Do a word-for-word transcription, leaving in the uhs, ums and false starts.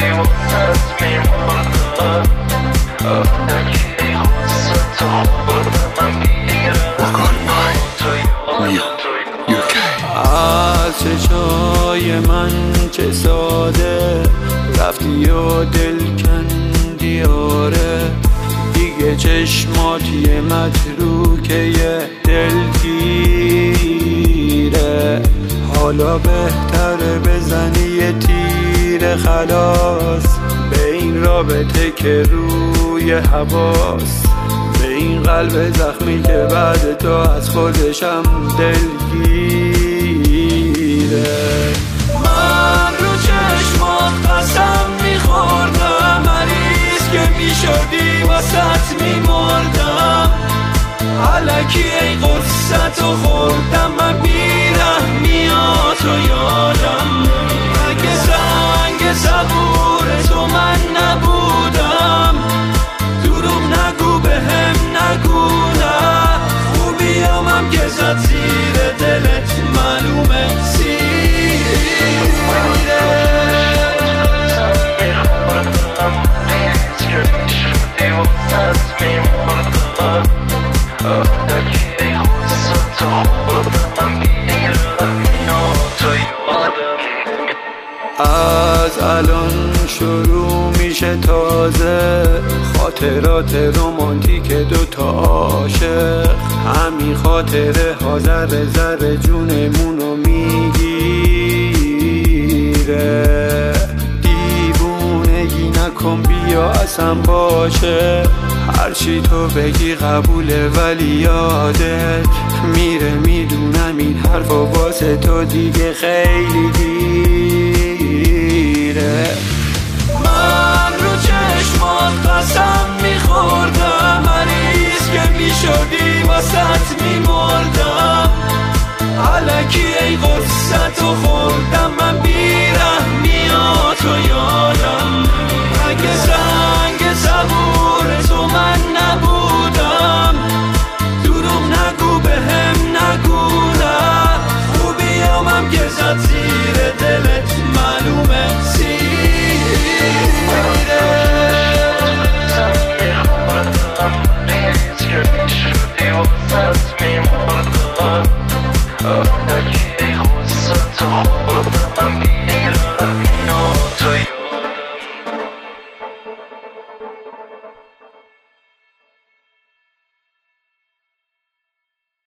از چشای من چه ساده رفتی و دل کندی آره، دیگه چشمات یه متروکه یه دلگیره، حالا بهتره بزنی یه تیر خلاص به این رابطه که روی هواست، به این قلب زخمی که بعد تو از خودشم دلگیره. من رو چشمات قسم میخوردم مریض که میشدی واسط میمردم، علکی ای قصت رو خوردم من بیرحمیاتو یادم، اگه زنگ صبور تو من نبودم دروغ نگو به هم نگو نه، خوبیامم که زد زیر دلت معلومه از الان شروع میشه تازه خاطرات رومانتیک دوتا عاشق، همین خاطره ها ذره ذره جونمونو میگیره، دیوونگی نکن بیا اصلا باشه، هرچی تو بگی قبوله ولی یادت میره، میدونم این حرفا واسه تو دیگه خیلی دیره. من رو چشمات قسم میخوردم مریض که میشدی واسط میمردم، علکی ای قصت رو خوردم من بیرحمیاتو یادم، اگه زنگ صبور تو من نبودم دروغ نگو به هم نگو نه، خوبیامم که زد زیر دلت معلومه سیره.